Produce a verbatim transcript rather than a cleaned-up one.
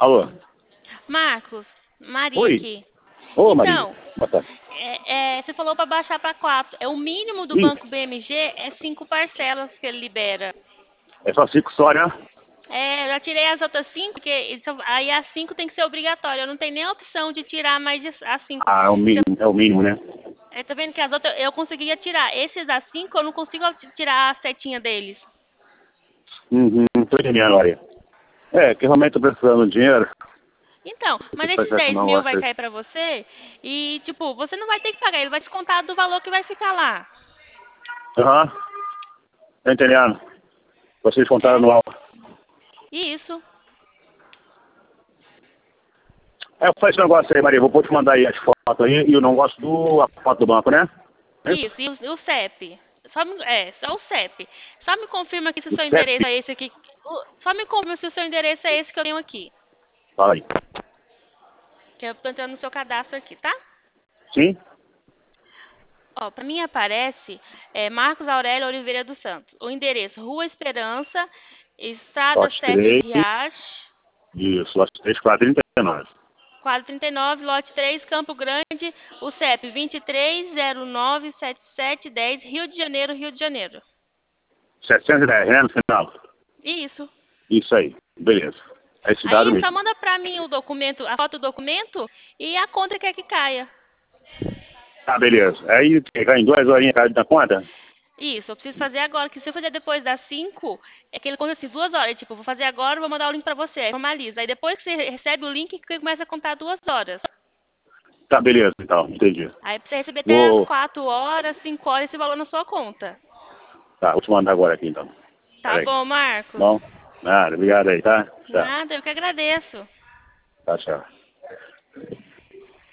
Alô? Marcos, Maria Oi? aqui. Ô, Maria. Então, Boa tarde. é, é, você falou para baixar para quatro. É o mínimo do Ih, Banco B M G é cinco parcelas que ele libera. é só cinco só, né? É, eu já tirei as outras cinco, porque eles só- aí as cinco tem que ser obrigatório. Eu não tenho nem a opção de tirar mais de as cinco. Ah, é o Você- mínimo, é o mínimo, né? é, tá vendo que as outras eu conseguia tirar. Esses das cinco eu não consigo tirar a setinha deles. Uhum, tô entendendo, Maria. É, que realmente tô precisando de dinheiro. Então, Você mas pode esses fazer um dez mil vai negócio aí. cair pra você e, tipo, você não vai ter que pagar, ele vai descontar do valor que vai ficar lá. Aham, tô entendendo. Vocês contaram É, no alto. isso. É, faz esse negócio aí, Maria. Vou te mandar aí as fotos aí e o negócio do a foto do banco, né? É isso? Isso, e o, e o C E P. Só me, é, só o C E P. Só me confirma aqui se o O seu endereço C E P. é esse aqui. O- Só me confirma se o seu endereço é esse que eu tenho aqui. Fala aí. Que eu tô entrando no seu cadastro aqui, tá? Sim? Ó, pra mim aparece é, Marcos Aurélio Oliveira dos Santos. O endereço, Rua Esperança, Estrada Lote Sete três. Riachos, Isso, lote três, quatro, trinta e nove. quadro trinta e nove, lote três, Campo Grande, o C E P vinte e três zero nove sete sete um zero, Rio de Janeiro, Rio de Janeiro. setecentos e dez, né? No final. Isso. Isso aí. Beleza. É esse dado Aí só mesmo. manda pra mim o documento, a foto do documento e a conta que quer que caia. Tá, beleza. Aí pegar em duas horinhas cada da conta? Isso, eu preciso fazer agora, que se eu fazer depois das cinco, é que ele conta assim, duas horas, tipo, vou fazer agora, vou mandar o link pra você, aí formaliza. Aí depois que você recebe o link, que começa a contar duas horas. Tá, beleza, então. Entendi. Aí pra você receber até as Vou. quatro horas, cinco horas, esse valor na sua conta. Tá, vou te mandar agora aqui então. Tá Pera aí. bom, Marcos? Bom? Nada, obrigado aí, tá? Tchau. Nada, eu que agradeço. Tchau, tchau.